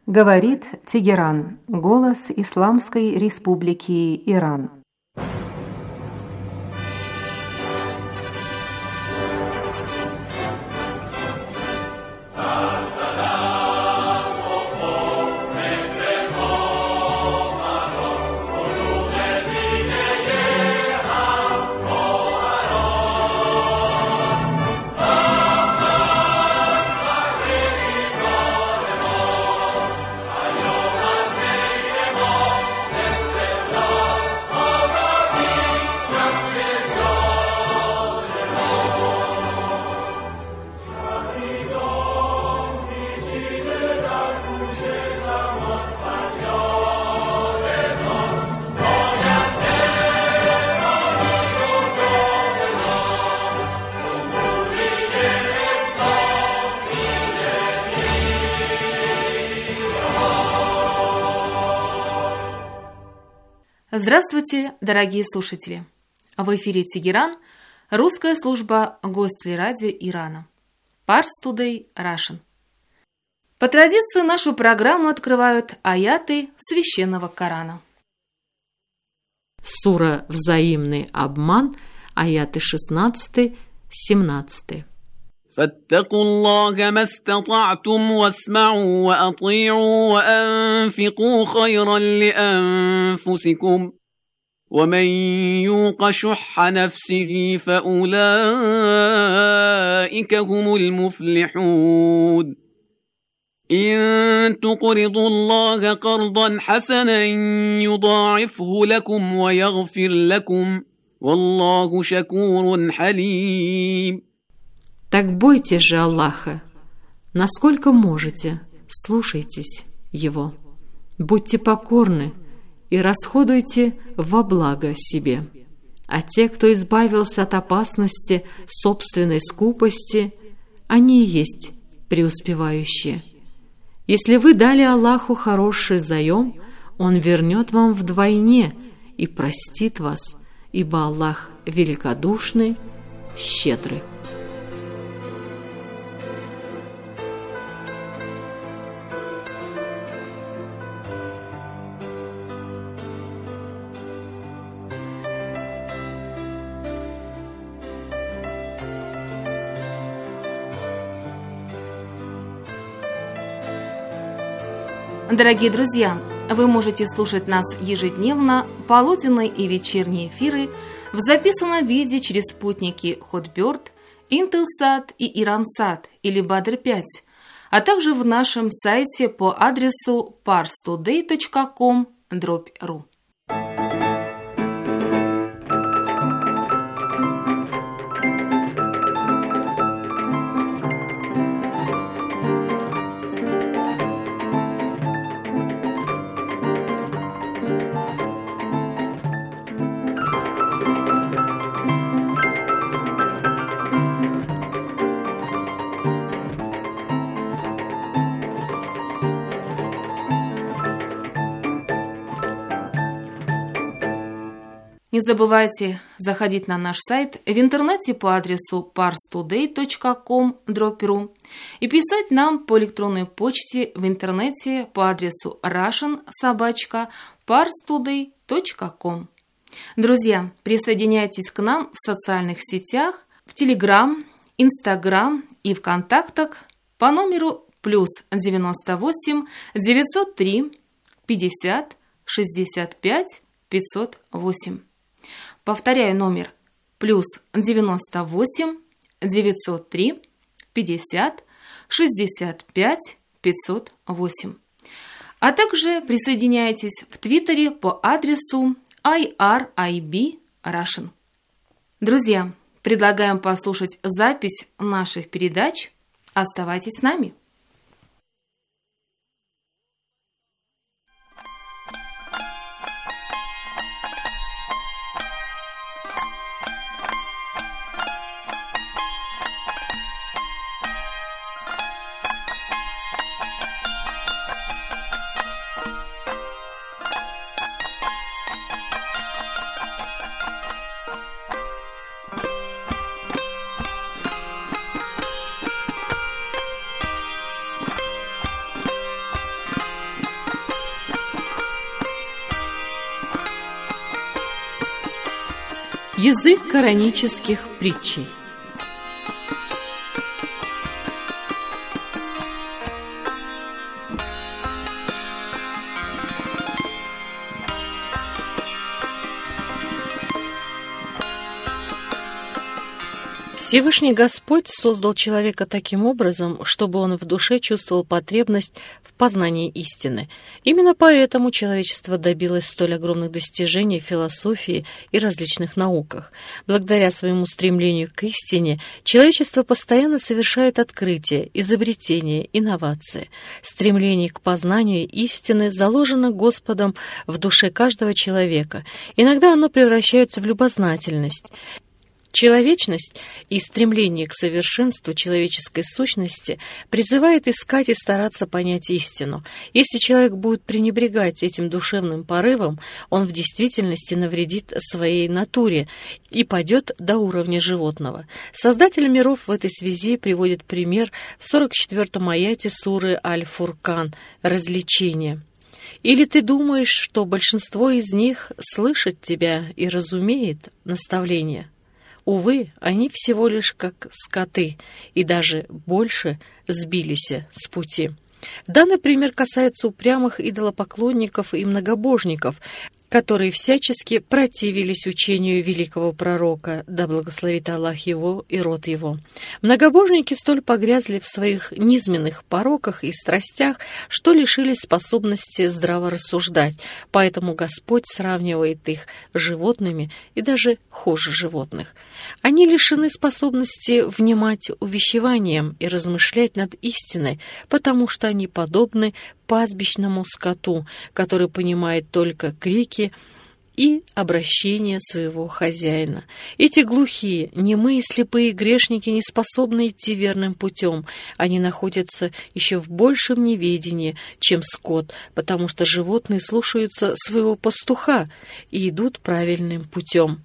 Говорит Тегеран, голос Исламской Республики Иран. Здравствуйте, дорогие слушатели! В эфире Тегеран, русская служба Гостелерадио Ирана. Pars Today Russian. По традиции нашу программу открывают аяты Священного Корана. Сура «Взаимный обман», аяты 16-17. فاتقوا الله ما استطعتم واسمعوا وأطيعوا وأنفقوا خيرا لأنفسكم ومن يوق شح نفسه فأولئك هم المفلحون إن تقرضوا الله قرضا حسنا يضاعفه لكم ويغفر لكم والله شكور حليم. Так бойтесь же Аллаха, насколько можете, слушайтесь Его, будьте покорны и расходуйте во благо себе. А те, кто избавился от опасности собственной скупости, они и есть преуспевающие. Если вы дали Аллаху хороший заем, Он вернет вам вдвойне и простит вас, ибо Аллах великодушный, щедрый. Дорогие друзья, вы можете слушать нас ежедневно, полуденные и вечерние эфиры в записанном виде через спутники Hotbird, Intelsat и Iransat или Badr-5, а также в нашем сайте по адресу parstoday.com/ru. Не забывайте заходить на наш сайт в интернете по адресу parstoday.com/ru и писать нам по электронной почте в интернете по адресу russian@parstoday.com. Друзья, присоединяйтесь к нам в социальных сетях, в Telegram, Instagram и ВКонтактах по номеру +98 903 50 65 508. Повторяю номер +98 903 50 65 508. А также присоединяйтесь в Твиттере по адресу IRIB Russian. Друзья, предлагаем послушать запись наших передач. Оставайтесь с нами. Язык коранических притчей. Всевышний Господь создал человека таким образом, чтобы он в душе чувствовал потребность в познании истины. Именно поэтому человечество добилось столь огромных достижений в философии и различных науках. Благодаря своему стремлению к истине, человечество постоянно совершает открытия, изобретения, инновации. Стремление к познанию истины заложено Господом в душе каждого человека. Иногда оно превращается в любознательность. Человечность и стремление к совершенству человеческой сущности призывает искать и стараться понять истину. Если человек будет пренебрегать этим душевным порывом, он в действительности навредит своей натуре и падет до уровня животного. Создатель миров в этой связи приводит пример в 44-м аяте суры Аль-Фуркан «Развлечение». «Или ты думаешь, что большинство из них слышит тебя и разумеет наставление? Увы, они всего лишь как скоты, и даже больше сбились с пути». Данный пример касается упрямых идолопоклонников и многобожников, которые всячески противились учению великого пророка, да благословит Аллах его и род его. Многобожники столь погрязли в своих низменных пороках и страстях, что лишились способности здраво рассуждать, поэтому Господь сравнивает их с животными и даже хуже животных. Они лишены способности внимать увещеваниям и размышлять над истиной, потому что они подобны пастбищному скоту, который понимает только крики и обращения своего хозяина. Эти глухие, немые, слепые грешники не способны идти верным путем. Они находятся еще в большем неведении, чем скот, потому что животные слушаются своего пастуха и идут правильным путем.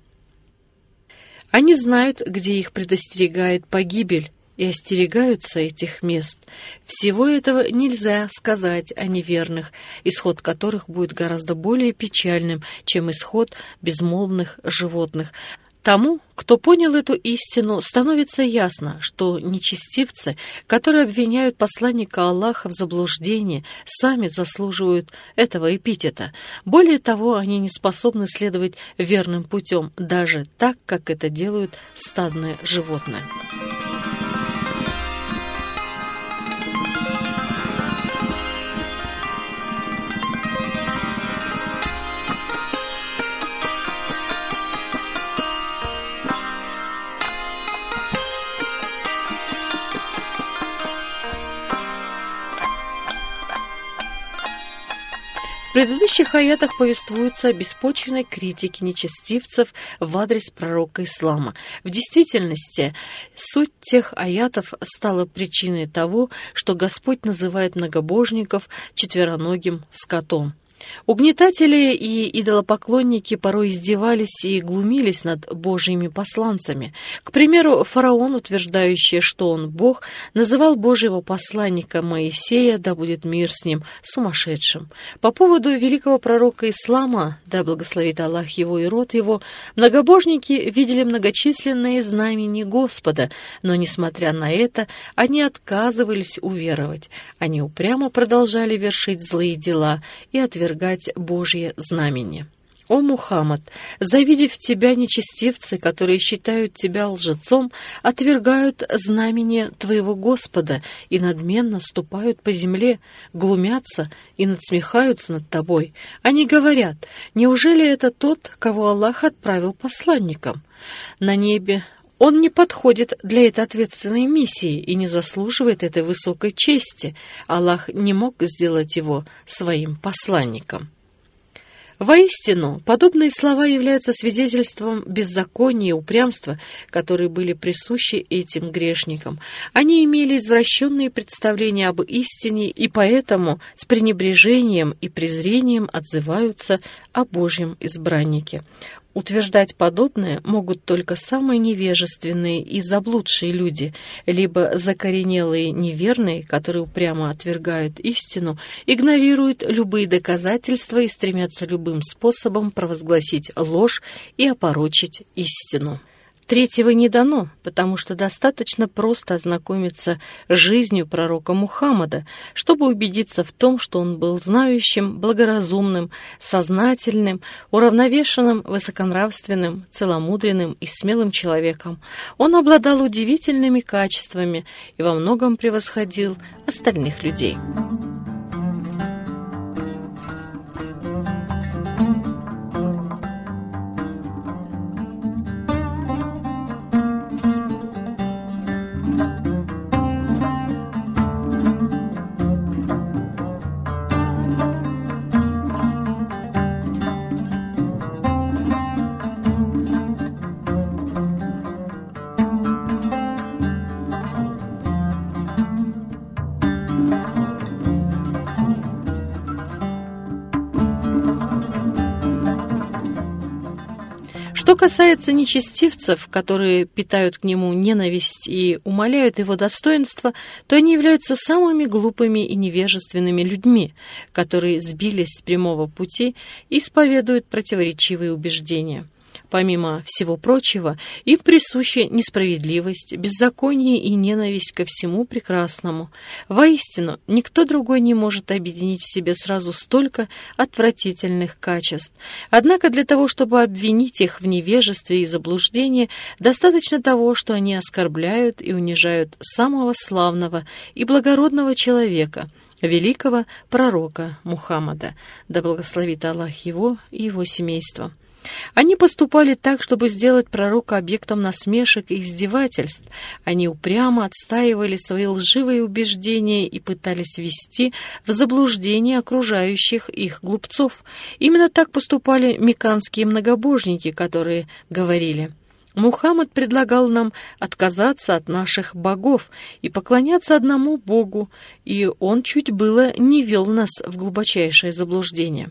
Они знают, где их предостерегает погибель, и остерегаются этих мест. Всего этого нельзя сказать о неверных, исход которых будет гораздо более печальным, чем исход безмолвных животных. Тому, кто понял эту истину, становится ясно, что нечестивцы, которые обвиняют посланника Аллаха в заблуждении, сами заслуживают этого эпитета. Более того, они не способны следовать верным путем, даже так, как это делают стадные животные. В предыдущих аятах повествуется о беспочвенной критике нечестивцев в адрес пророка ислама. В действительности, суть тех аятов стала причиной того, что Господь называет многобожников четвероногим скотом. Угнетатели и идолопоклонники порой издевались и глумились над Божьими посланцами. К примеру, фараон, утверждающий, что он Бог, называл Божьего посланника Моисея, да будет мир с ним, сумасшедшим. По поводу великого пророка ислама, да благословит Аллах его и род его, многобожники видели многочисленные знамения Господа, но, несмотря на это, они отказывались уверовать. Они упрямо продолжали вершить злые дела и отвергать Божье знамение. «О Мухаммад, завидев тебя нечестивцы, которые считают тебя лжецом, отвергают знамение твоего Господа и надменно ступают по земле, глумятся и надсмехаются над тобой. Они говорят: неужели это тот, кого Аллах отправил посланником? На небе он не подходит для этой ответственной миссии и не заслуживает этой высокой чести. Аллах не мог сделать его своим посланником». Воистину, подобные слова являются свидетельством беззакония и упрямства, которые были присущи этим грешникам. Они имели извращенные представления об истине и поэтому с пренебрежением и презрением отзываются о Божьем избраннике. Утверждать подобное могут только самые невежественные и заблудшие люди, либо закоренелые неверные, которые упрямо отвергают истину, игнорируют любые доказательства и стремятся любым способом провозгласить ложь и опорочить истину. Третьего не дано, потому что достаточно просто ознакомиться с жизнью пророка Мухаммада, чтобы убедиться в том, что он был знающим, благоразумным, сознательным, уравновешенным, высоконравственным, целомудренным и смелым человеком. Он обладал удивительными качествами и во многом превосходил остальных людей. Что касается нечестивцев, которые питают к нему ненависть и умаляют его достоинство, то они являются самыми глупыми и невежественными людьми, которые сбились с прямого пути и исповедуют противоречивые убеждения. Помимо всего прочего, им присуща несправедливость, беззаконие и ненависть ко всему прекрасному. Воистину, никто другой не может объединить в себе сразу столько отвратительных качеств. Однако для того, чтобы обвинить их в невежестве и заблуждении, достаточно того, что они оскорбляют и унижают самого славного и благородного человека, великого пророка Мухаммада, да благословит Аллах его и его семейство. Они поступали так, чтобы сделать пророка объектом насмешек и издевательств. Они упрямо отстаивали свои лживые убеждения и пытались ввести в заблуждение окружающих их глупцов. Именно так поступали мекканские многобожники, которые говорили: «Мухаммад предлагал нам отказаться от наших богов и поклоняться одному Богу, и он чуть было не ввел нас в глубочайшее заблуждение».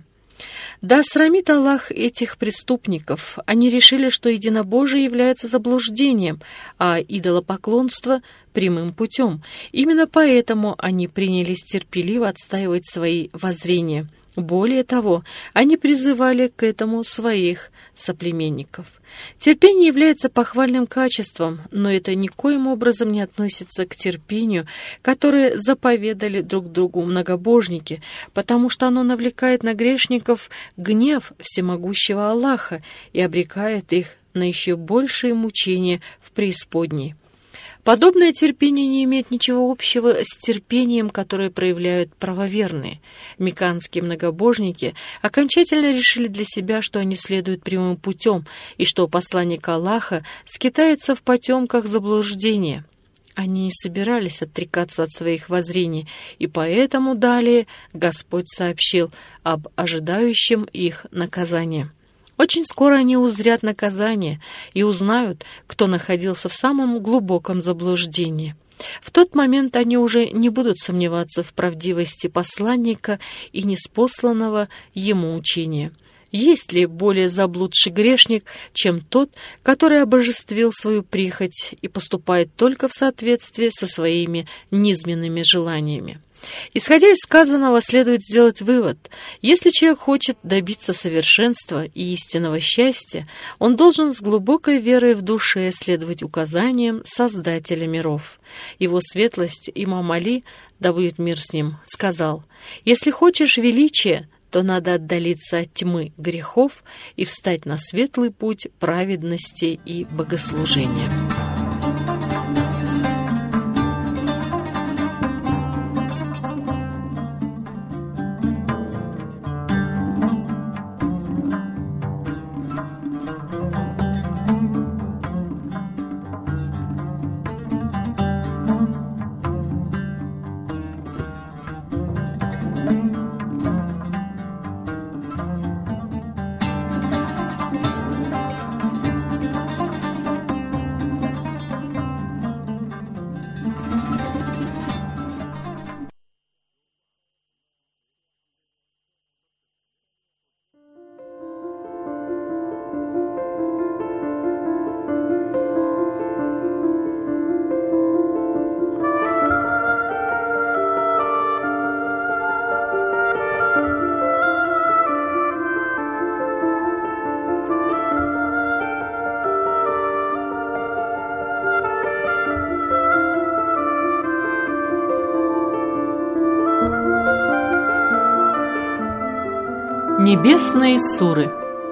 Да срамит Аллах этих преступников. Они решили, что единобожие является заблуждением, а идолопоклонство — прямым путем. Именно поэтому они принялись терпеливо отстаивать свои воззрения. Более того, они призывали к этому своих соплеменников. Терпение является похвальным качеством, но это никоим образом не относится к терпению, которое заповедали друг другу многобожники, потому что оно навлекает на грешников гнев всемогущего Аллаха и обрекает их на еще большие мучения в преисподней. Подобное терпение не имеет ничего общего с терпением, которое проявляют правоверные. Мекканские многобожники окончательно решили для себя, что они следуют прямым путем, и что посланник Аллаха скитается в потемках заблуждения. Они не собирались отрекаться от своих воззрений, и поэтому далее Господь сообщил об ожидающем их наказании. Очень скоро они узрят наказание и узнают, кто находился в самом глубоком заблуждении. В тот момент они уже не будут сомневаться в правдивости посланника и ниспосланного ему учения. Есть ли более заблудший грешник, чем тот, который обожествил свою прихоть и поступает только в соответствии со своими низменными желаниями? Исходя из сказанного, следует сделать вывод: если человек хочет добиться совершенства и истинного счастья, он должен с глубокой верой в душе следовать указаниям Создателя миров. Его светлость имам Али, да будет мир с ним, сказал: «Если хочешь величия, то надо отдалиться от тьмы грехов и встать на светлый путь праведности и богослужения». Небесные суры.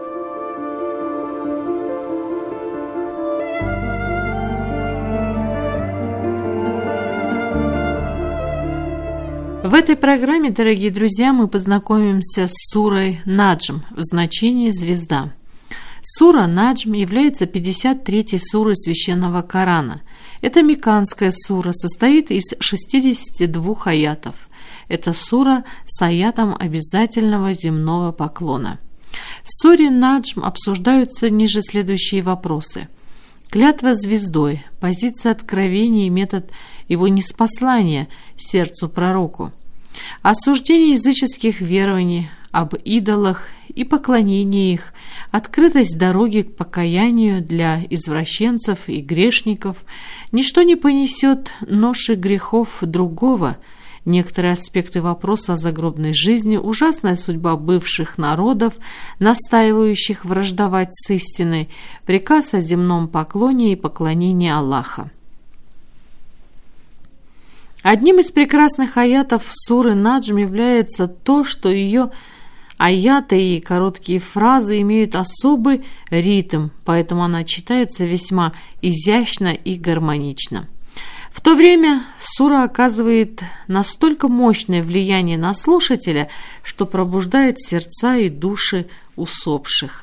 В этой программе, дорогие друзья, мы познакомимся с сурой Наджм в значении «звезда». Сура Наджм является 53-й сурой Священного Корана. Это мекканская сура, состоит из 62 аятов. Это сура с аятом обязательного земного поклона. В суре Наджм обсуждаются ниже следующие вопросы. Клятва звездой, позиция откровения и метод его ниспослания сердцу пророку. Осуждение языческих верований, об идолах и поклонении их, открытость дороги к покаянию для извращенцев и грешников, ничто не понесет ноши грехов другого, некоторые аспекты вопроса о загробной жизни, ужасная судьба бывших народов, настаивающих враждовать с истиной, приказ о земном поклоне и поклонении Аллаха. Одним из прекрасных аятов суры Наджм является то, что ее аяты и короткие фразы имеют особый ритм, поэтому она читается весьма изящно и гармонично. В то время сура оказывает настолько мощное влияние на слушателя, что пробуждает сердца и души усопших.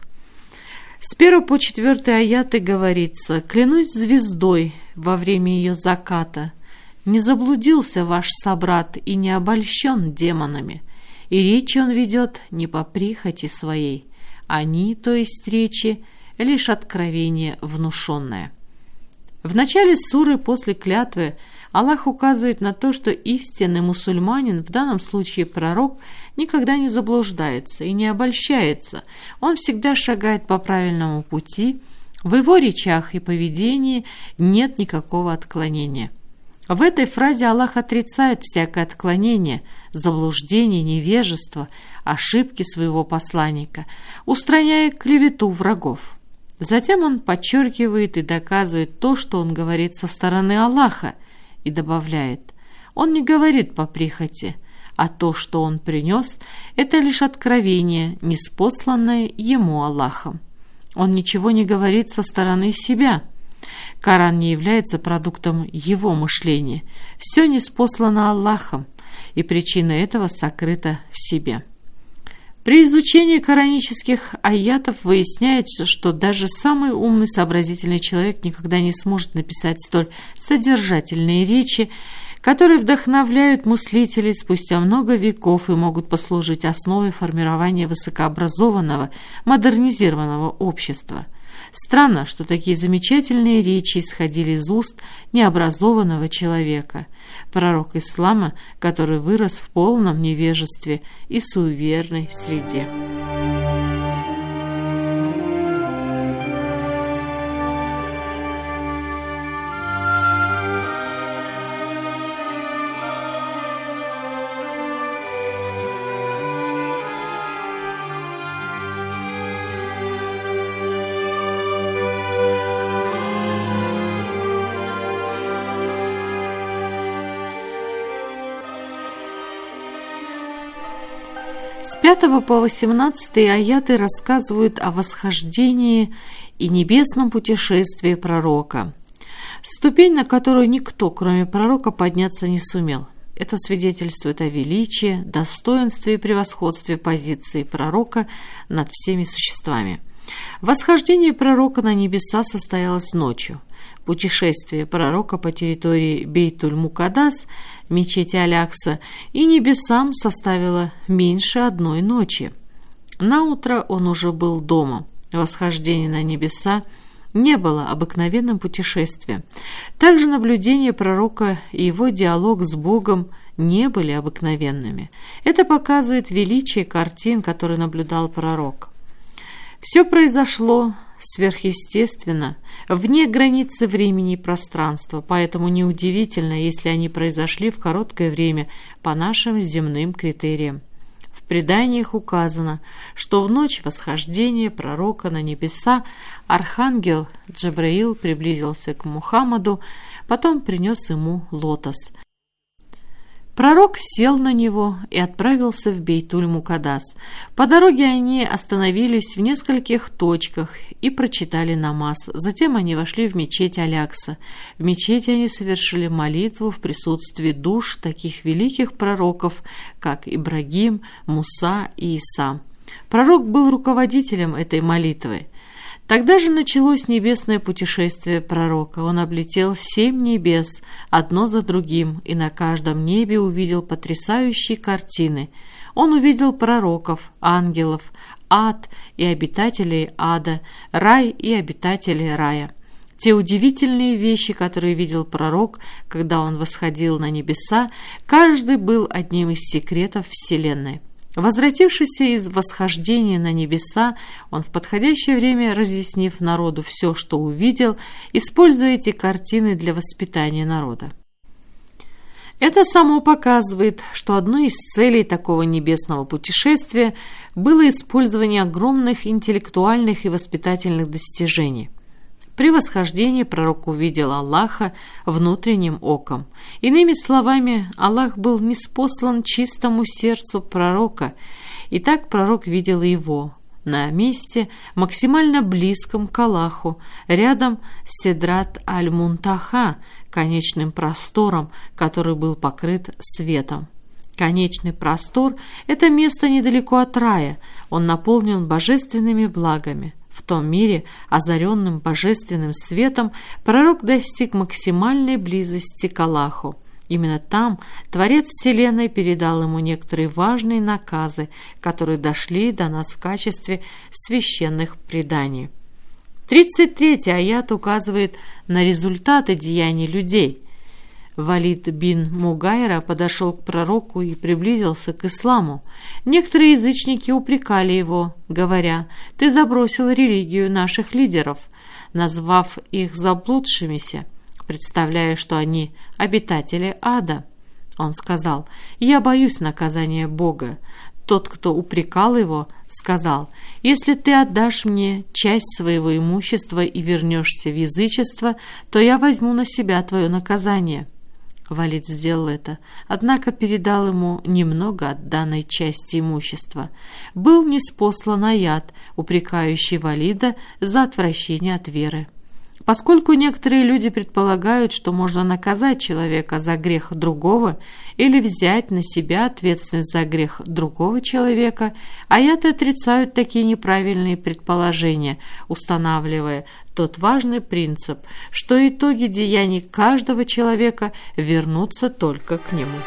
С 1 по 4 аяты говорится: «Клянусь звездой во время ее заката, не заблудился ваш собрат и не обольщен демонами, и речи он ведет не по прихоти своей, они, то есть речи, лишь откровение внушенное». В начале суры после клятвы Аллах указывает на то, что истинный мусульманин, в данном случае пророк, никогда не заблуждается и не обольщается. Он всегда шагает по правильному пути, в его речах и поведении нет никакого отклонения. В этой фразе Аллах отрицает всякое отклонение, заблуждение, невежество, ошибки своего посланника, устраняя клевету врагов. Затем он подчеркивает и доказывает то, что он говорит со стороны Аллаха, и добавляет: он не говорит по прихоти, а то, что он принес, это лишь откровение, ниспосланное ему Аллахом. Он ничего не говорит со стороны себя. Коран не является продуктом его мышления. Все ниспослано Аллахом, и причина этого сокрыта в себе. При изучении коранических аятов выясняется, что даже самый умный, сообразительный человек никогда не сможет написать столь содержательные речи, которые вдохновляют мыслителей спустя много веков и могут послужить основой формирования высокообразованного, модернизированного общества. Странно, что такие замечательные речи исходили из уст необразованного человека, пророк ислама, который вырос в полном невежестве и суеверной среде. С 5 по 18 аяты рассказывают о восхождении и небесном путешествии пророка, ступень, на которую никто, кроме пророка, подняться не сумел. Это свидетельствует о величии, достоинстве и превосходстве позиции пророка над всеми существами. Восхождение пророка на небеса состоялось ночью. Путешествие пророка по территории Бейтуль-Мукаддас, мечети Аль-Акса, и небесам составило меньше одной ночи. Наутро он уже был дома. Восхождение на небеса не было обыкновенным путешествием. Также наблюдение пророка и его диалог с Богом не были обыкновенными. Это показывает величие картин, которые наблюдал пророк. Все произошло сверхъестественно, вне границы времени и пространства, поэтому неудивительно, если они произошли в короткое время по нашим земным критериям. В преданиях указано, что в ночь восхождения пророка на небеса архангел Джабраил приблизился к Мухаммаду, потом принес ему лотос. Пророк сел на него и отправился в Бейтуль-Мукадас. По дороге они остановились в нескольких точках и прочитали намаз. Затем они вошли в мечеть Алякса. В мечети они совершили молитву в присутствии душ таких великих пророков, как Ибрагим, Муса и Иса. Пророк был руководителем этой молитвы. Тогда же началось небесное путешествие пророка. Он облетел 7 небес, одно за другим, и на каждом небе увидел потрясающие картины. Он увидел пророков, ангелов, ад и обитателей ада, рай и обитателей рая. Те удивительные вещи, которые видел пророк, когда он восходил на небеса, каждый был одним из секретов Вселенной. Возвратившись из восхождения на небеса, он в подходящее время, разъяснив народу все, что увидел, используя эти картины для воспитания народа. Это само показывает, что одной из целей такого небесного путешествия было использование огромных интеллектуальных и воспитательных достижений. При восхождении пророк увидел Аллаха внутренним оком. Иными словами, Аллах был ниспослан чистому сердцу пророка, и так пророк видел его на месте, максимально близком к Аллаху, рядом с Сидрат аль-Мунтаха, конечным простором, который был покрыт светом. Конечный простор – это место недалеко от рая, он наполнен божественными благами. В том мире, озаренным божественным светом, пророк достиг максимальной близости к Аллаху. Именно там Творец Вселенной передал ему некоторые важные наказы, которые дошли до нас в качестве священных преданий. 33-й аят указывает на результаты деяний людей. Валид бин Мугайра подошел к пророку и приблизился к исламу. Некоторые язычники упрекали его, говоря: «Ты забросил религию наших лидеров», назвав их заблудшимися, представляя, что они обитатели ада. Он сказал: «Я боюсь наказания Бога». Тот, кто упрекал его, сказал: «Если ты отдашь мне часть своего имущества и вернешься в язычество, то я возьму на себя твое наказание». Валид сделал это, однако передал ему немного от данной части имущества. Был ниспослан аят, упрекающий Валида за отвращение от веры. Поскольку некоторые люди предполагают, что можно наказать человека за грех другого или взять на себя ответственность за грех другого человека, аяты отрицают такие неправильные предположения, устанавливая тот важный принцип, что итоги деяний каждого человека вернутся только к нему.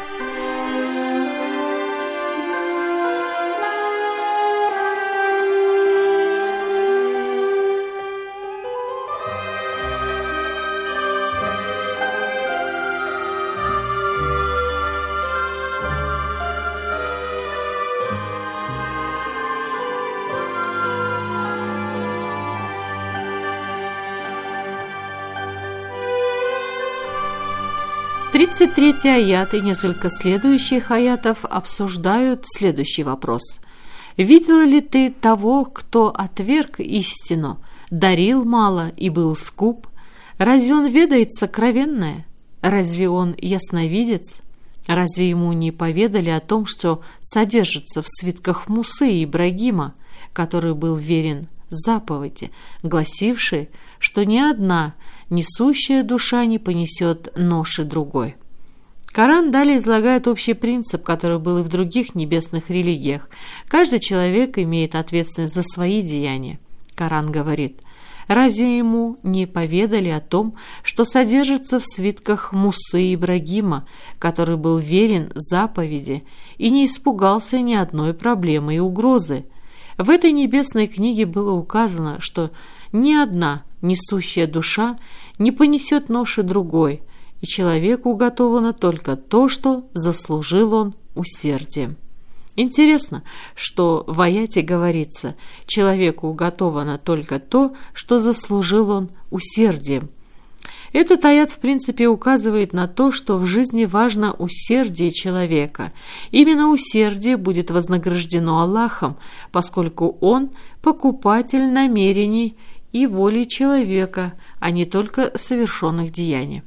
В 33-й аят и несколько следующих аятов обсуждают следующий вопрос. «Видел ли ты того, кто отверг истину, дарил мало и был скуп? Разве он ведает сокровенное? Разве он ясновидец? Разве ему не поведали о том, что содержится в свитках Мусы и Ибрагима, который был верен заповеди, гласившей, что ни одна несущая душа не понесет ноши другой». Коран далее излагает общий принцип, который был и в других небесных религиях. Каждый человек имеет ответственность за свои деяния. Коран говорит: «Разве ему не поведали о том, что содержится в свитках Мусы и Ибрагима, который был верен заповеди и не испугался ни одной проблемы и угрозы?» В этой небесной книге было указано, что ни одна несущая душа не понесет ноши другой, и человеку уготовано только то, что заслужил он усердием. Интересно, что в аяте говорится: человеку уготовано только то, что заслужил он усердием. Этот аят в принципе указывает на то, что в жизни важно усердие человека. Именно усердие будет вознаграждено Аллахом, поскольку Он покупатель намерений и воли человека, а не только совершенных деяний.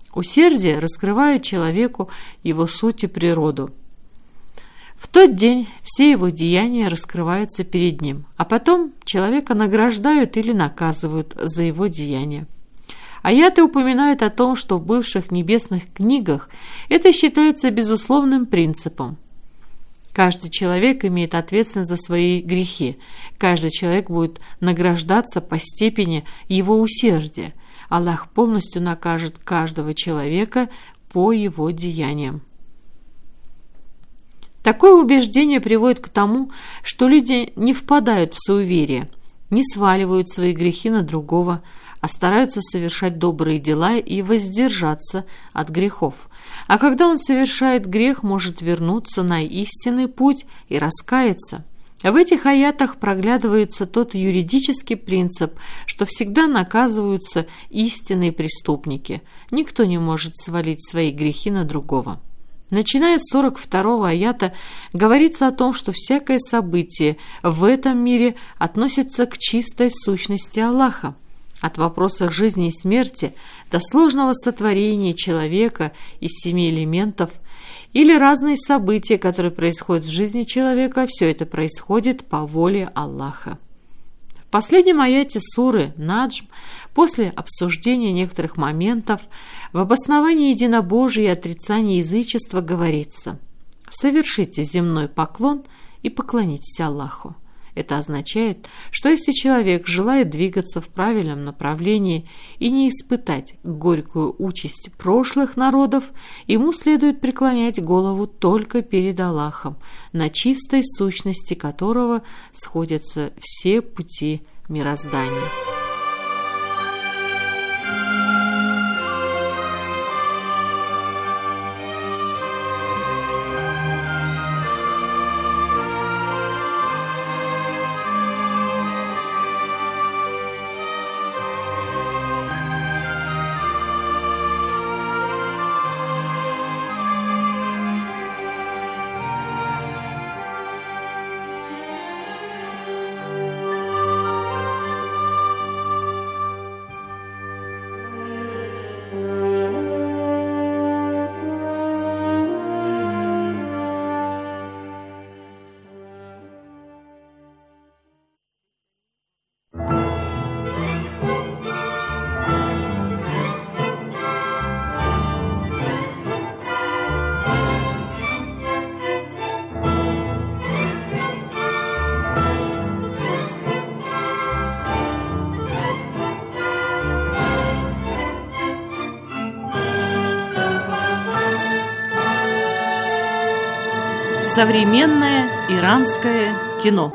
Усердие раскрывает человеку его суть и природу. В тот день все его деяния раскрываются перед ним, а потом человека награждают или наказывают за его деяния. Аяты упоминают о том, что в бывших небесных книгах это считается безусловным принципом. Каждый человек имеет ответственность за свои грехи. Каждый человек будет награждаться по степени его усердия. Аллах полностью накажет каждого человека по его деяниям. Такое убеждение приводит к тому, что люди не впадают в суеверие, не сваливают свои грехи на другого, а стараются совершать добрые дела и воздержаться от грехов. А когда он совершает грех, может вернуться на истинный путь и раскаяться. В этих аятах проглядывается тот юридический принцип, что всегда наказываются истинные преступники. Никто не может свалить свои грехи на другого. Начиная с 42-го аята говорится о том, что всякое событие в этом мире относится к чистой сущности Аллаха. От вопросов жизни и смерти до сложного сотворения человека из 7 элементов или разные события, которые происходят в жизни человека, все это происходит по воле Аллаха. В последнем аяте суры Наджм, после обсуждения некоторых моментов, в обосновании единобожия и отрицании язычества говорится: «Совершите земной поклон и поклонитесь Аллаху». Это означает, что если человек желает двигаться в правильном направлении и не испытать горькую участь прошлых народов, ему следует преклонять голову только перед Аллахом, на чистой сущности которого сходятся все пути мироздания. Современное иранское кино.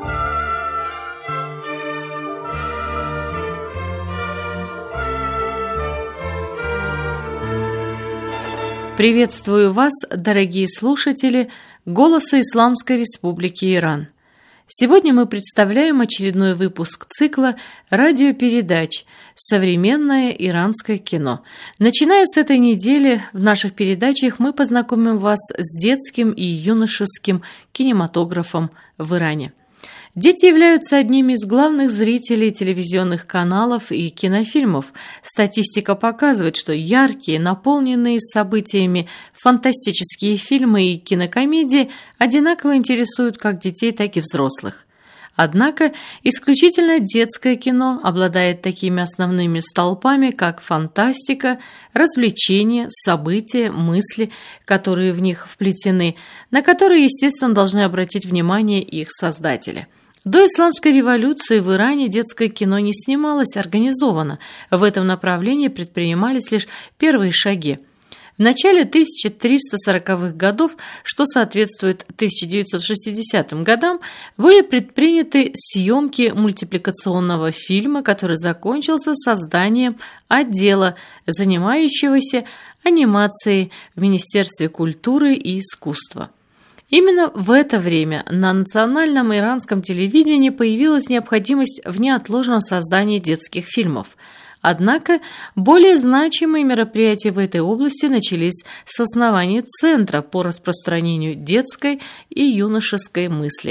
Приветствую вас, дорогие слушатели «Голоса Исламской Республики Иран». Сегодня мы представляем очередной выпуск цикла радиопередач «Современное иранское кино». Начиная с этой недели в наших передачах мы познакомим вас с детским и юношеским кинематографом в Иране. Дети являются одними из главных зрителей телевизионных каналов и кинофильмов. Статистика показывает, что яркие, наполненные событиями фантастические фильмы и кинокомедии одинаково интересуют как детей, так и взрослых. Однако исключительно детское кино обладает такими основными столпами, как фантастика, развлечения, события, мысли, которые в них вплетены, на которые, естественно, должны обратить внимание их создатели. До исламской революции в Иране детское кино не снималось организованно. В этом направлении предпринимались лишь первые шаги. В начале 1340-х годов, что соответствует 1960 годам, были предприняты съемки мультипликационного фильма, который закончился созданием отдела, занимающегося анимацией в Министерстве культуры и искусства. Именно в это время на национальном иранском телевидении появилась необходимость в неотложном создании детских фильмов. Однако более значимые мероприятия в этой области начались с основания Центра по распространению детской и юношеской мысли.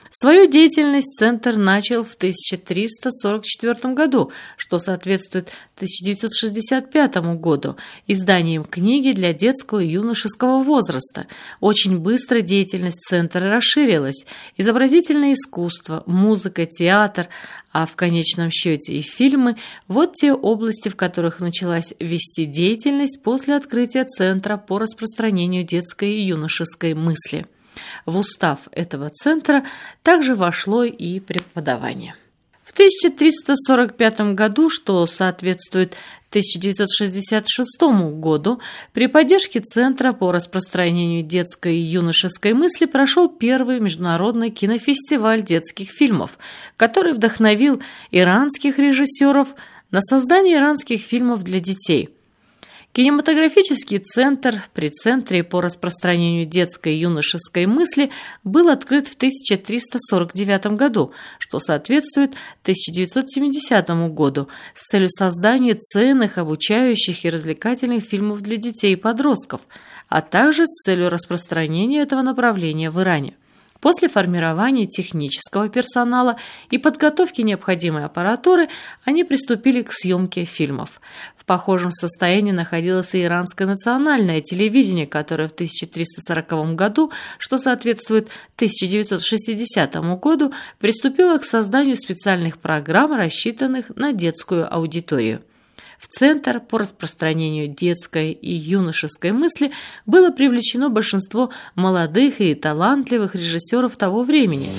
Свою деятельность Центр начал в 1344 году, что соответствует 1965 году, изданием книги для детского и юношеского возраста. Очень быстро деятельность Центра расширилась. Изобразительное искусство, музыка, театр, а в конечном счете и фильмы – вот те области, в которых началась вести деятельность после открытия Центра по распространению детской и юношеской мысли. В устав этого центра также вошло и преподавание. В 1345 году, что соответствует 1966 году, при поддержке Центра по распространению детской и юношеской мысли прошел первый международный кинофестиваль детских фильмов, который вдохновил иранских режиссеров на создание иранских фильмов для детей. Кинематографический центр при Центре по распространению детской и юношеской мысли был открыт в 1349 году, что соответствует 1970 году, с целью создания ценных, обучающих и развлекательных фильмов для детей и подростков, а также с целью распространения этого направления в Иране. После формирования технического персонала и подготовки необходимой аппаратуры они приступили к съемке фильмов. В похожем состоянии находилось и иранское национальное телевидение, которое в 1340 году, что соответствует 1960 году, приступило к созданию специальных программ, рассчитанных на детскую аудиторию. В Центр по распространению детской и юношеской мысли было привлечено большинство молодых и талантливых режиссеров того времени.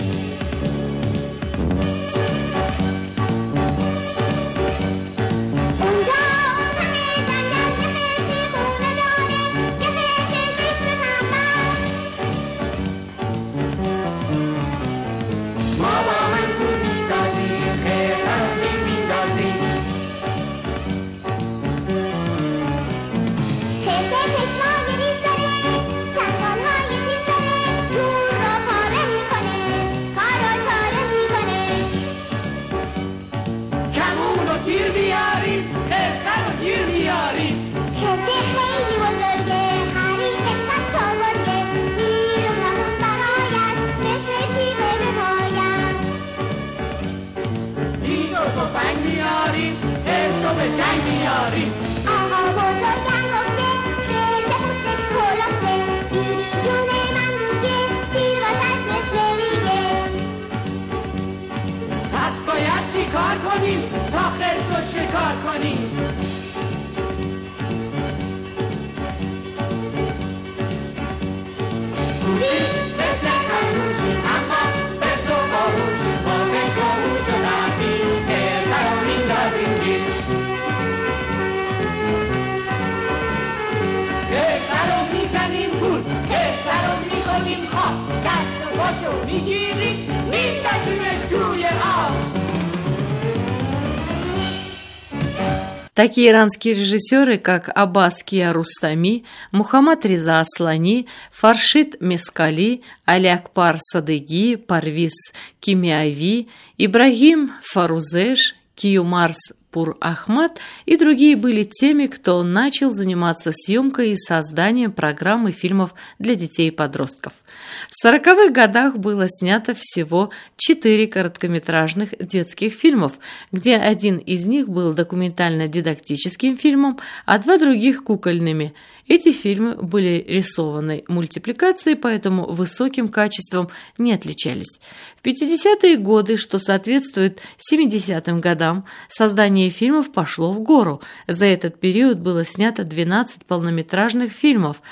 Такие иранские режиссеры, как Аббас Киарустами, Мухаммад Реза Аслани, Фаршид Мескали, Али Акбар Садыги, Парвиз Кимиави, Ибрагим Фарузеш, Киюмарс Пур Ахмад и другие были теми, кто начал заниматься съемкой и созданием программ и фильмов для детей и подростков. В 40-х годах было снято всего 4 короткометражных детских фильмов, где один из них был документально-дидактическим фильмом, а 2 других – кукольными. Эти фильмы были рисованной мультипликацией, поэтому высоким качеством не отличались. В 50-е годы, что соответствует 70-м годам, создание фильмов пошло в гору. За этот период было снято 12 полнометражных фильмов,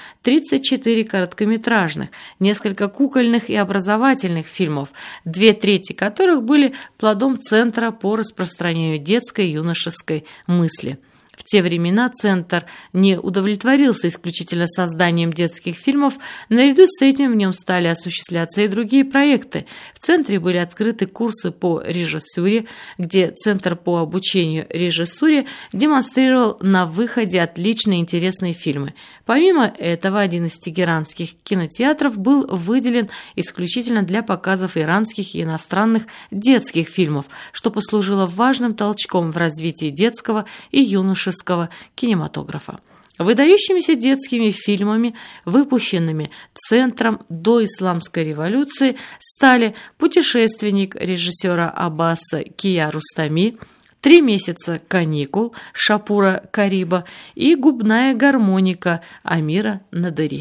34 короткометражных, несколько кукольных и образовательных фильмов, 2/3 которых были плодом Центра по распространению детской и юношеской мысли. В те времена Центр не удовлетворился исключительно созданием детских фильмов, наряду с этим в нем стали осуществляться и другие проекты. В Центре были открыты курсы по режиссуре, где Центр по обучению режиссуре демонстрировал на выходе отличные интересные фильмы. Помимо этого, один из тегеранских кинотеатров был выделен исключительно для показов иранских и иностранных детских фильмов, что послужило важным толчком в развитии детского и юношеского кинематографа. Выдающимися детскими фильмами, выпущенными Центром до Исламской революции, стали «Путешественник» режиссера Аббаса Киарустами, «3 месяца каникул» Шапура Кариба и «Губная гармоника» Амира Надыри.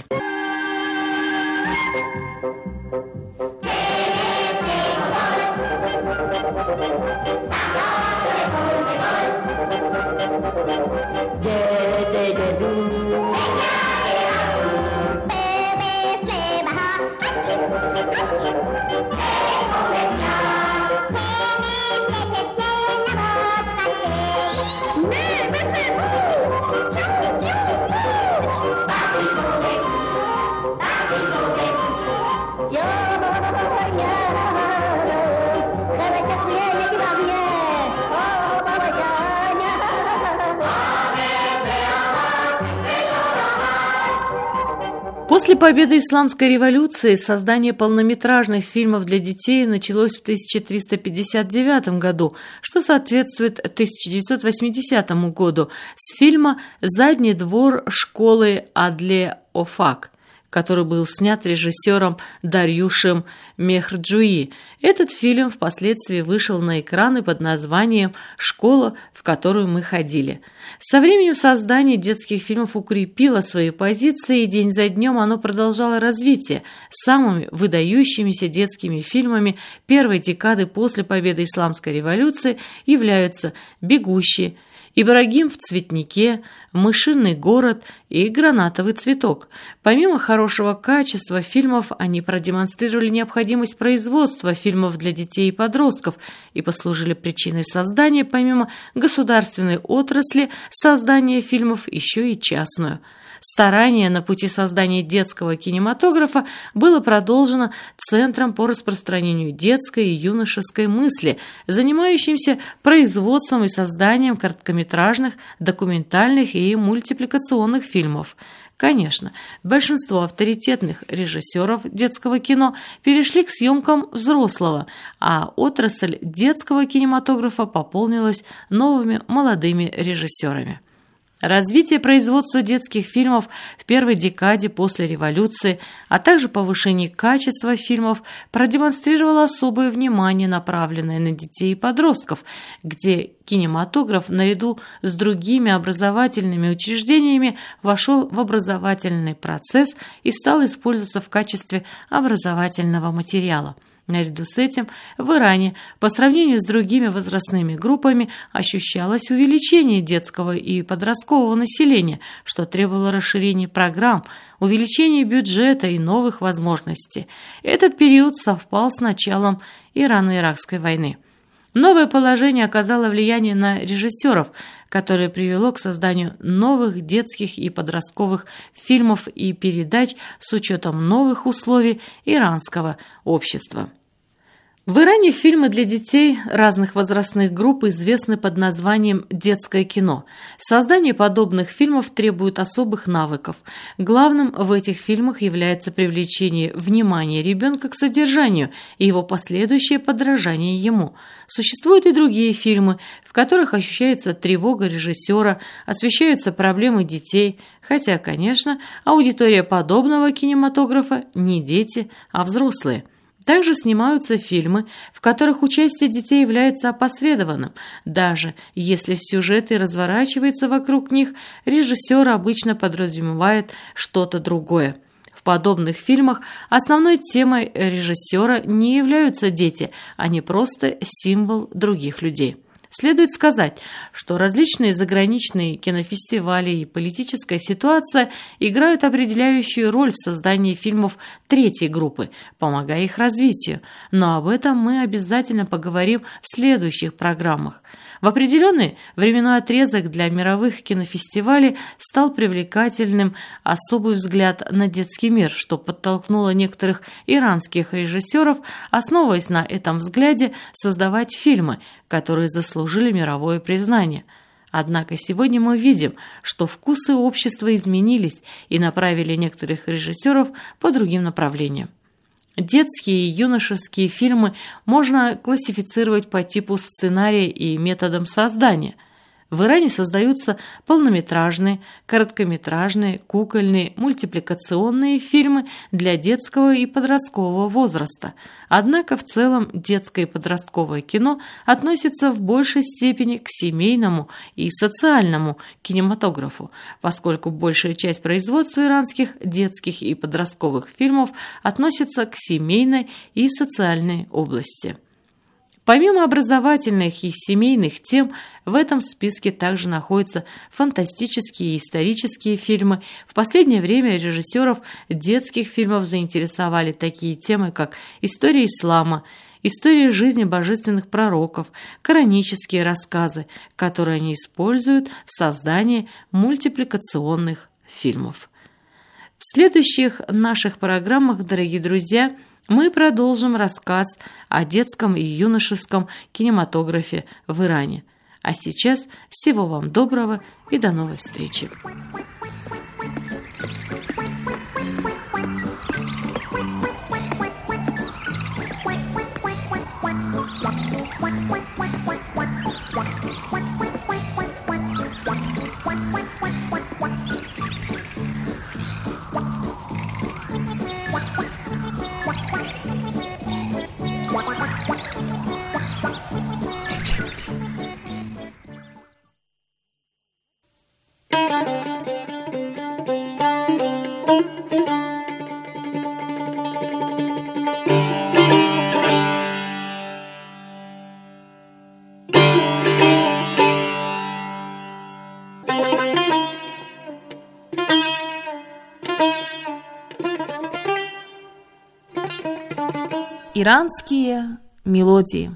После победы Исламской революции создание полнометражных фильмов для детей началось в 1359 году, что соответствует 1980 году, с фильма «Задний двор школы Адле-Офак», который был снят режиссером Дарьюшем Мехрджуи. Этот фильм впоследствии вышел на экраны под названием «Школа, в которую мы ходили». Со временем создание детских фильмов укрепило свои позиции, и день за днем оно продолжало развитие. Самыми выдающимися детскими фильмами первой декады после победы Исламской революции являются «Бегущий», «Ибрагим в цветнике», «Мышиный город» и «Гранатовый цветок». Помимо хорошего качества фильмов, они продемонстрировали необходимость производства фильмов для детей и подростков и послужили причиной создания, помимо государственной отрасли, создания фильмов еще и частную. Старание на пути создания детского кинематографа было продолжено Центром по распространению детской и юношеской мысли, занимающимся производством и созданием короткометражных, документальных и мультипликационных фильмов. Конечно, большинство авторитетных режиссеров детского кино перешли к съемкам взрослого, а отрасль детского кинематографа пополнилась новыми молодыми режиссерами. Развитие производства детских фильмов в первой декаде после революции, а также повышение качества фильмов продемонстрировало особое внимание, направленное на детей и подростков, где кинематограф наряду с другими образовательными учреждениями вошел в образовательный процесс и стал использоваться в качестве образовательного материала. Наряду с этим в Иране по сравнению с другими возрастными группами ощущалось увеличение детского и подросткового населения, что требовало расширения программ, увеличения бюджета и новых возможностей. Этот период совпал с началом Ирано-Иракской войны. Новое положение оказало влияние на режиссеров, которое привело к созданию новых детских и подростковых фильмов и передач с учетом новых условий иранского общества. В Иране фильмы для детей разных возрастных групп известны под названием «детское кино». Создание подобных фильмов требует особых навыков. Главным в этих фильмах является привлечение внимания ребенка к содержанию и его последующее подражание ему. Существуют и другие фильмы, в которых ощущается тревога режиссера, освещаются проблемы детей, хотя, конечно, аудитория подобного кинематографа не дети, а взрослые. Также снимаются фильмы, в которых участие детей является опосредованным. Даже если сюжет и разворачивается вокруг них, режиссер обычно подразумевает что-то другое. В подобных фильмах основной темой режиссера не являются дети, они просто символ других людей. Следует сказать, что различные заграничные кинофестивали и политическая ситуация играют определяющую роль в создании фильмов третьей группы, помогая их развитию, но об этом мы обязательно поговорим в следующих программах. В определенный временной отрезок для мировых кинофестивалей стал привлекательным особый взгляд на детский мир, что подтолкнуло некоторых иранских режиссеров, основываясь на этом взгляде, создавать фильмы, которые заслужили мировое признание. Однако сегодня мы видим, что вкусы общества изменились и направили некоторых режиссеров по другим направлениям. Детские и юношеские фильмы можно классифицировать по типу сценария и методам создания. В Иране создаются полнометражные, короткометражные, кукольные, мультипликационные фильмы для детского и подросткового возраста. Однако в целом детское и подростковое кино относится в большей степени к семейному и социальному кинематографу, поскольку большая часть производства иранских детских и подростковых фильмов относится к семейной и социальной области. Помимо образовательных и семейных тем, в этом списке также находятся фантастические и исторические фильмы. В последнее время режиссеров детских фильмов заинтересовали такие темы, как история ислама, история жизни божественных пророков, коранические рассказы, которые они используют в создании мультипликационных фильмов. В следующих наших программах, дорогие друзья, мы продолжим рассказ о детском и юношеском кинематографе в Иране. А сейчас всего вам доброго и до новой встречи. Иранские мелодии.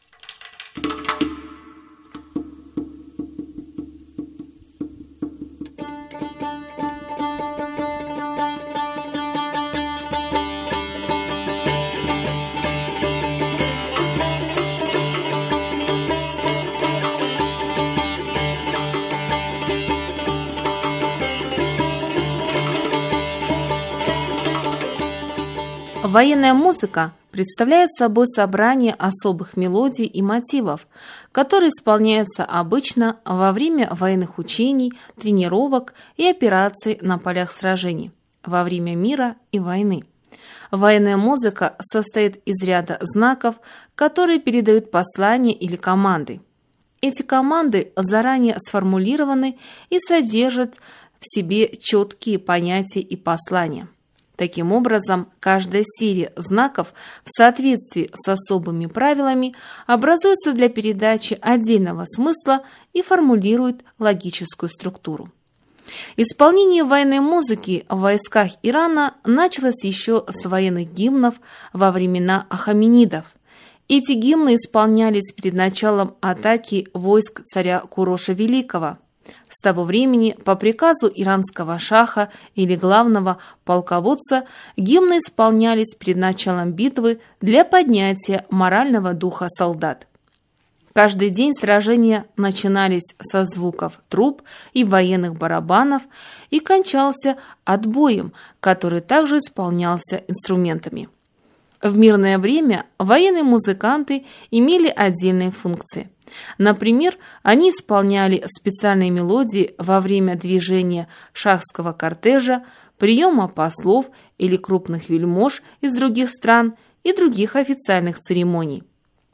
Военная музыка представляет собой собрание особых мелодий и мотивов, которые исполняются обычно во время военных учений, тренировок и операций на полях сражений, во время мира и войны. Военная музыка состоит из ряда знаков, которые передают послания или команды. Эти команды заранее сформулированы и содержат в себе четкие понятия и послания. Таким образом, каждая серия знаков в соответствии с особыми правилами образуется для передачи отдельного смысла и формулирует логическую структуру. Исполнение военной музыки в войсках Ирана началось еще с военных гимнов во времена ахаменидов. Эти гимны исполнялись перед началом атаки войск царя Куроша Великого. С того времени, по приказу иранского шаха или главного полководца, гимны исполнялись перед началом битвы для поднятия морального духа солдат. Каждый день сражения начинались со звуков труб и военных барабанов и кончался отбоем, который также исполнялся инструментами. В мирное время военные музыканты имели отдельные функции. Например, они исполняли специальные мелодии во время движения шахского кортежа, приема послов или крупных вельмож из других стран и других официальных церемоний.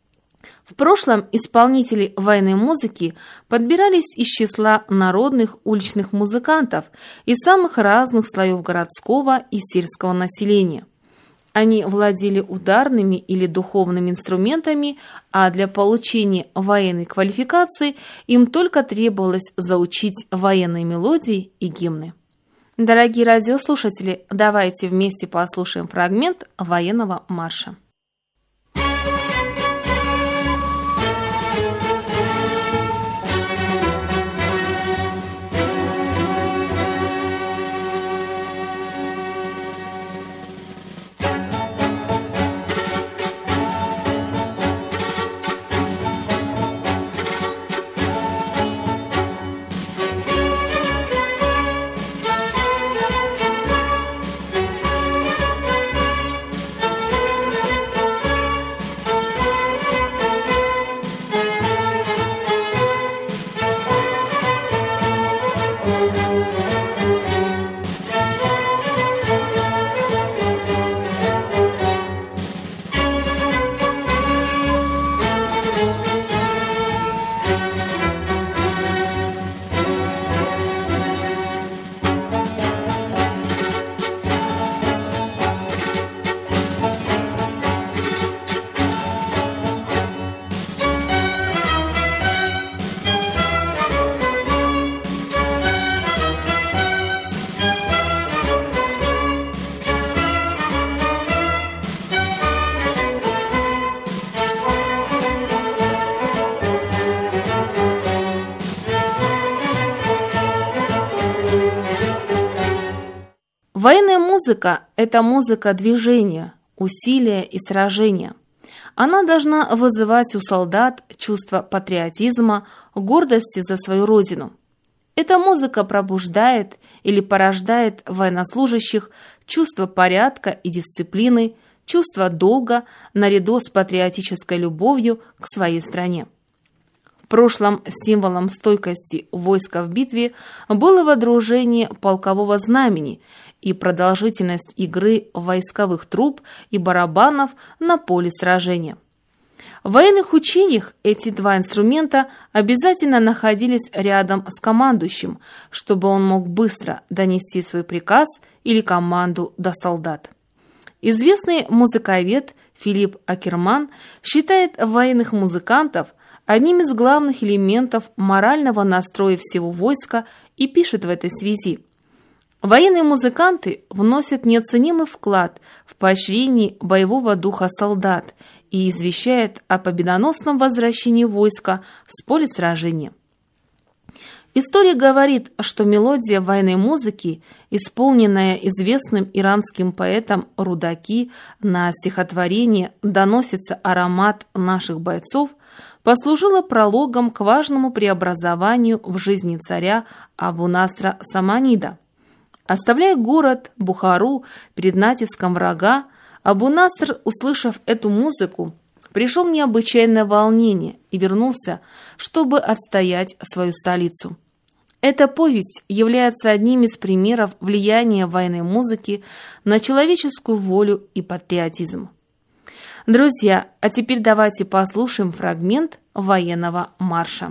В прошлом исполнители военной музыки подбирались из числа народных уличных музыкантов из самых разных слоев городского и сельского населения. Они владели ударными или духовными инструментами, а для получения военной квалификации им только требовалось заучить военные мелодии и гимны. Дорогие радиослушатели, давайте вместе послушаем фрагмент военного марша. Военная музыка – это музыка движения, усилия и сражения. Она должна вызывать у солдат чувство патриотизма, гордости за свою родину. Эта музыка пробуждает или порождает в военнослужащих чувство порядка и дисциплины, чувство долга наряду с патриотической любовью к своей стране. В прошлом символом стойкости войска в битве было водружение полкового знамени и продолжительность игры войсковых труб и барабанов на поле сражения. В военных учениях эти два инструмента обязательно находились рядом с командующим, чтобы он мог быстро донести свой приказ или команду до солдат. Известный музыковед Филипп Акерман считает военных музыкантов одним из главных элементов морального настроя всего войска и пишет в этой связи: военные музыканты вносят неоценимый вклад в поощрение боевого духа солдат и извещают о победоносном возвращении войска с поля сражения. История говорит, что мелодия военной музыки, исполненная известным иранским поэтом Рудаки на стихотворение «Доносится аромат наших бойцов», послужила прологом к важному преобразованию в жизни царя Абу-Насра Саманида. Оставляя город Бухару перед натиском врага, Абу-Наср, услышав эту музыку, пришел в необычайное волнение и вернулся, чтобы отстоять свою столицу. Эта повесть является одним из примеров влияния военной музыки на человеческую волю и патриотизм. Друзья, а теперь давайте послушаем фрагмент военного марша.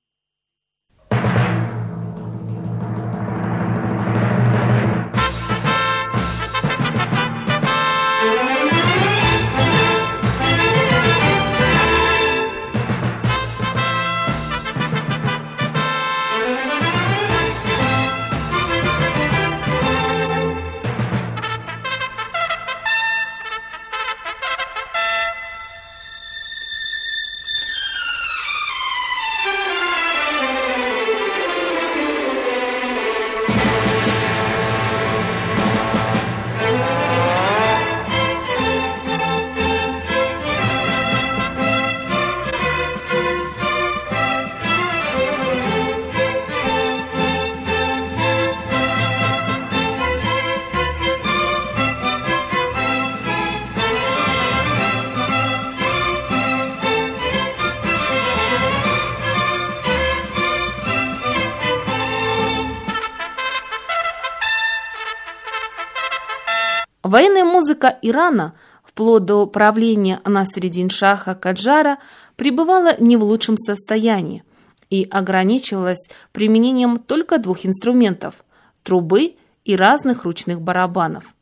Военная музыка Ирана, вплоть до правления Насреддин-шаха Каджара, пребывала не в лучшем состоянии и ограничивалась применением только двух инструментов – трубы и разных ручных барабанов.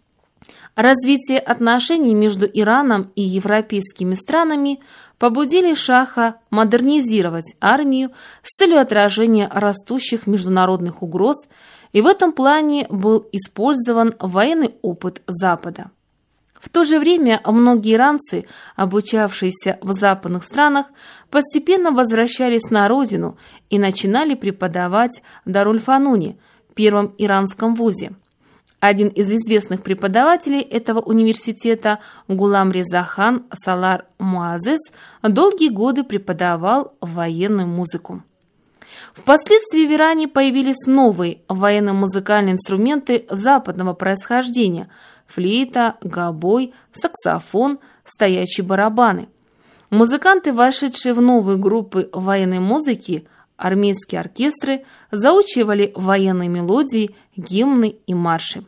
Развитие отношений между Ираном и европейскими странами побудили шаха модернизировать армию с целью отражения растущих международных угроз, и в этом плане был использован военный опыт Запада. В то же время многие иранцы, обучавшиеся в западных странах, постепенно возвращались на родину и начинали преподавать в Даруль-Фануне, первом иранском вузе. Один из известных преподавателей этого университета, Гулам Реза хан Салар Муазес, долгие годы преподавал военную музыку. Впоследствии в Иране появились новые военно-музыкальные инструменты западного происхождения – флейта, гобой, саксофон, стоячие барабаны. Музыканты, вошедшие в новые группы военной музыки, армейские оркестры, заучивали военные мелодии, гимны и марши.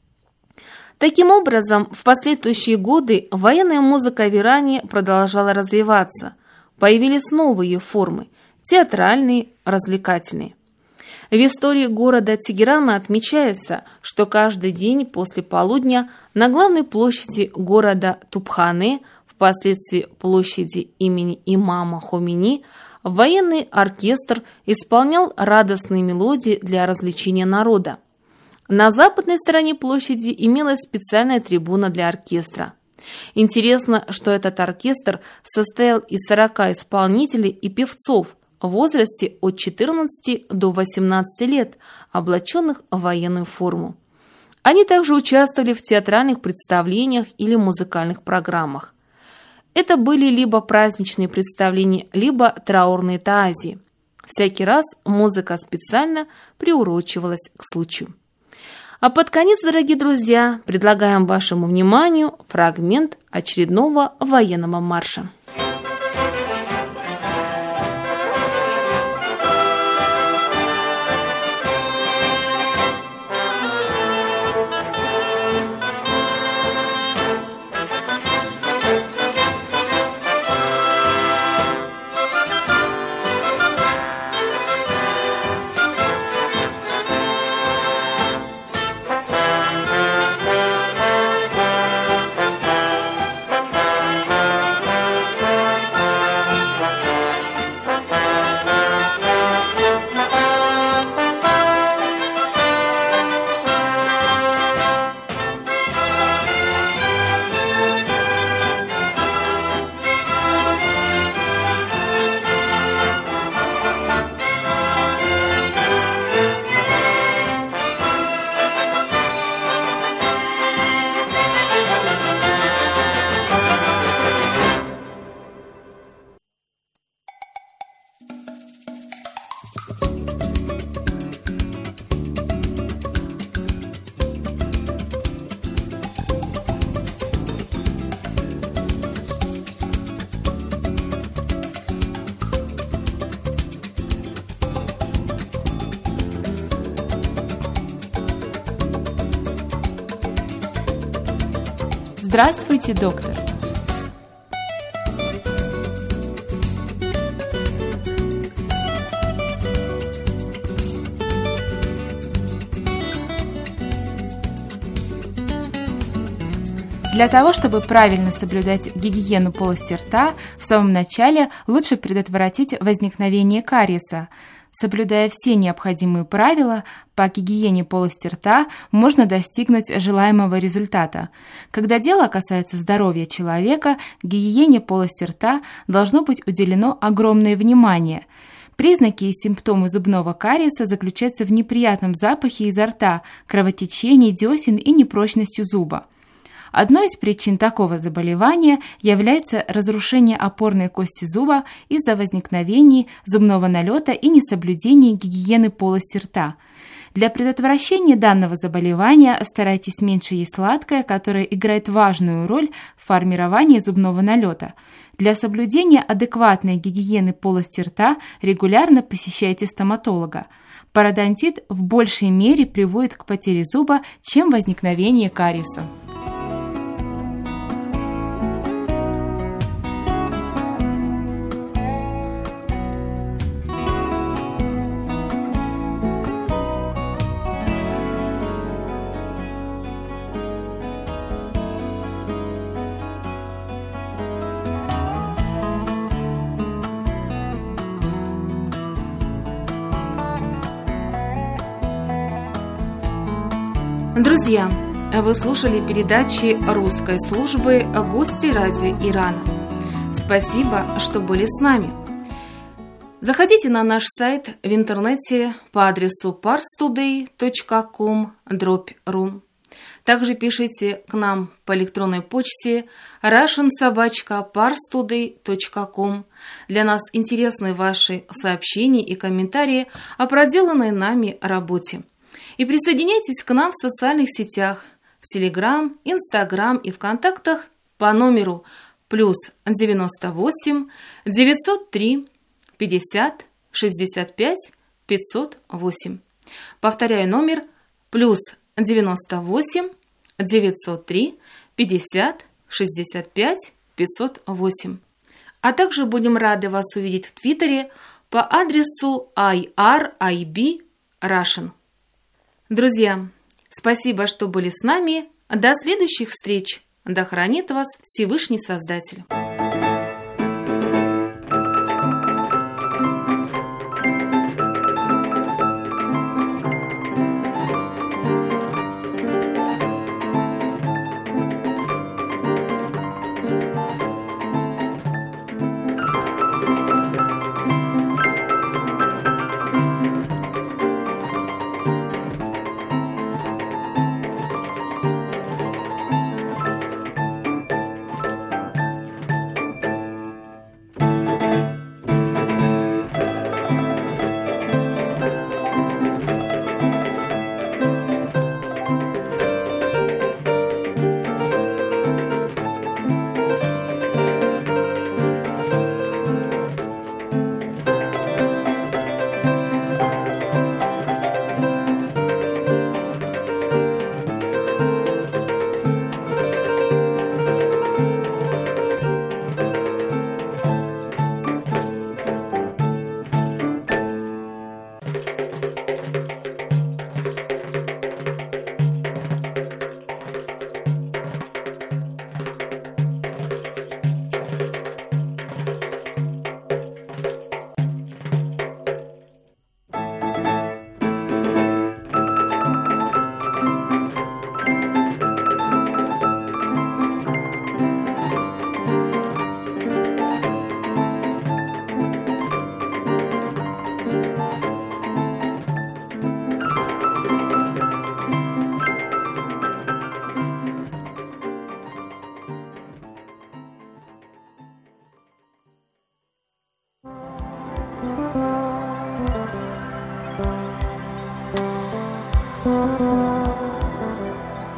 Таким образом, в последующие годы военная музыка в Иране продолжала развиваться. Появились новые формы – театральные, развлекательные. В истории города Тегерана отмечается, что каждый день после полудня на главной площади города Тубхане, впоследствии площади имени имама Хомейни, военный оркестр исполнял радостные мелодии для развлечения народа. На западной стороне площади имелась специальная трибуна для оркестра. Интересно, что этот оркестр состоял из 40 исполнителей и певцов в возрасте от 14 до 18 лет, облаченных в военную форму. Они также участвовали в театральных представлениях или музыкальных программах. Это были либо праздничные представления, либо траурные таазии. Всякий раз музыка специально приурочивалась к случаю. А под конец, дорогие друзья, предлагаем вашему вниманию фрагмент очередного военного марша. Здравствуйте, доктор. Для того, чтобы правильно соблюдать гигиену полости рта, в самом начале лучше предотвратить возникновение кариеса. Соблюдая все необходимые правила по гигиене полости рта, можно достигнуть желаемого результата. Когда дело касается здоровья человека, гигиене полости рта должно быть уделено огромное внимание. Признаки и симптомы зубного кариеса заключаются в неприятном запахе изо рта, кровотечении десен и непрочности зуба. Одной из причин такого заболевания является разрушение опорной кости зуба из-за возникновения зубного налета и несоблюдения гигиены полости рта. Для предотвращения данного заболевания старайтесь меньше есть сладкое, которое играет важную роль в формировании зубного налета. Для соблюдения адекватной гигиены полости рта регулярно посещайте стоматолога. Пародонтит в большей мере приводит к потере зуба, чем возникновение кариеса. Друзья, вы слушали передачи русской службы «Гости радио Ирана». Спасибо, что были с нами. Заходите на наш сайт в интернете по адресу parstoday.com/ru. Также пишите к нам по электронной почте russian@parstoday.com. Для нас интересны ваши сообщения и комментарии о проделанной нами работе. И присоединяйтесь к нам в социальных сетях, в Телеграм, Инстаграм и ВКонтактах по номеру +98 903 50 65 508. Повторяю номер +98 903 50 65 508. А также будем рады вас увидеть в Твиттере по адресу irib_russian. Друзья, спасибо, что были с нами. До следующих встреч. Да хранит вас Всевышний Создатель.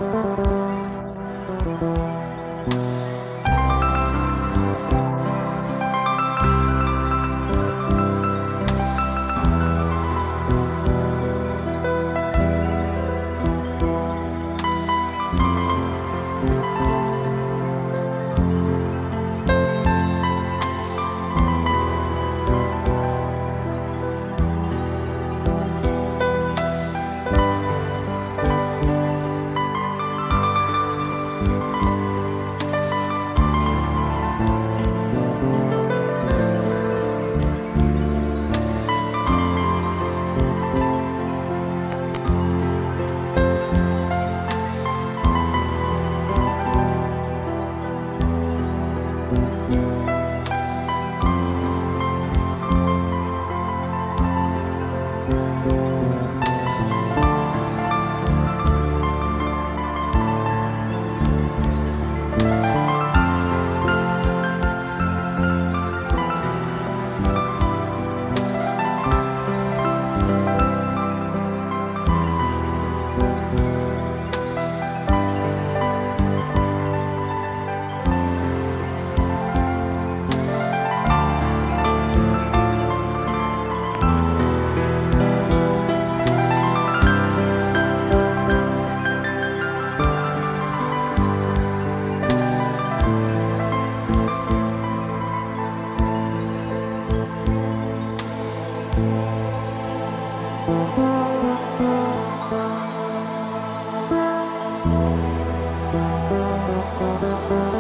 Thank you.